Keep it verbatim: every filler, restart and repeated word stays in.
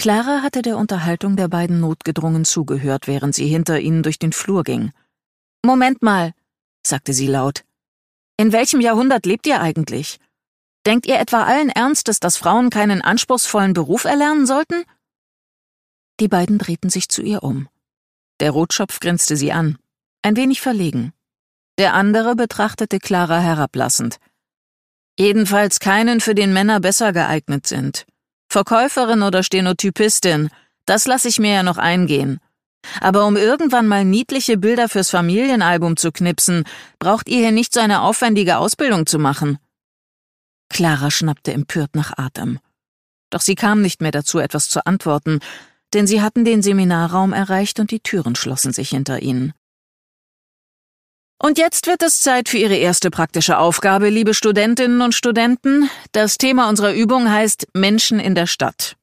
Clara hatte der Unterhaltung der beiden notgedrungen zugehört, während sie hinter ihnen durch den Flur ging. »Moment mal«, sagte sie laut. »In welchem Jahrhundert lebt ihr eigentlich? Denkt ihr etwa allen Ernstes, dass Frauen keinen anspruchsvollen Beruf erlernen sollten?« Die beiden drehten sich zu ihr um. Der Rotschopf grinste sie an, ein wenig verlegen. Der andere betrachtete Clara herablassend. »Jedenfalls keinen, für den Männer besser geeignet sind. Verkäuferin oder Stenotypistin, das lasse ich mir ja noch eingehen. Aber um irgendwann mal niedliche Bilder fürs Familienalbum zu knipsen, braucht ihr hier nicht so eine aufwendige Ausbildung zu machen.« Clara schnappte empört nach Atem. Doch sie kam nicht mehr dazu, etwas zu antworten, denn sie hatten den Seminarraum erreicht und die Türen schlossen sich hinter ihnen. »Und jetzt wird es Zeit für Ihre erste praktische Aufgabe, liebe Studentinnen und Studenten. Das Thema unserer Übung heißt Menschen in der Stadt.